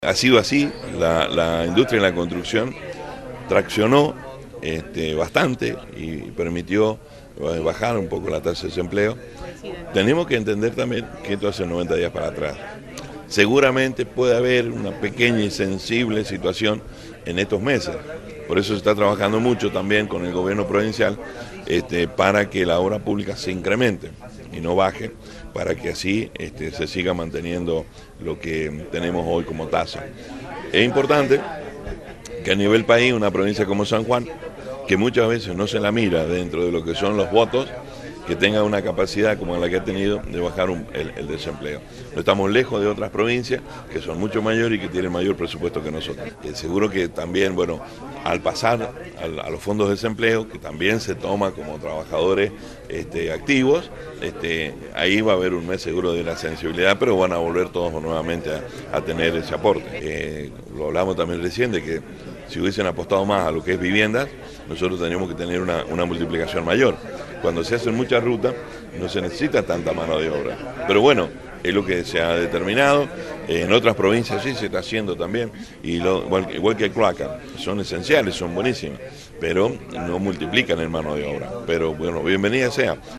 Ha sido así, la industria de la construcción traccionó bastante y permitió bajar un poco la tasa de desempleo. Tenemos que entender también que esto hace 90 días para atrás. Seguramente puede haber una pequeña y sensible situación en estos meses. Por eso se está trabajando mucho también con el gobierno provincial para que la obra pública se incremente y no baje, para que así se siga manteniendo lo que tenemos hoy como tasa. Es importante que a nivel país, una provincia como San Juan, que muchas veces no se la mira dentro de lo que son los votos, que tenga una capacidad como la que ha tenido de bajar el desempleo. No estamos lejos de otras provincias que son mucho mayores y que tienen mayor presupuesto que nosotros. Seguro que también, bueno, al pasar a los fondos de desempleo, que también se toma como trabajadores activos, ahí va a haber un mes seguro de la sensibilidad, pero van a volver todos nuevamente a tener ese aporte. Lo hablamos también recién de que si hubiesen apostado más a lo que es viviendas, nosotros tendríamos que tener una multiplicación mayor. Cuando se hacen muchas rutas, no se necesita tanta mano de obra. Pero bueno, es lo que se ha determinado. En otras provincias sí se está haciendo también, y igual que cloaca, son esenciales, son buenísimas, pero no multiplican en mano de obra. Pero bueno, bienvenida sea.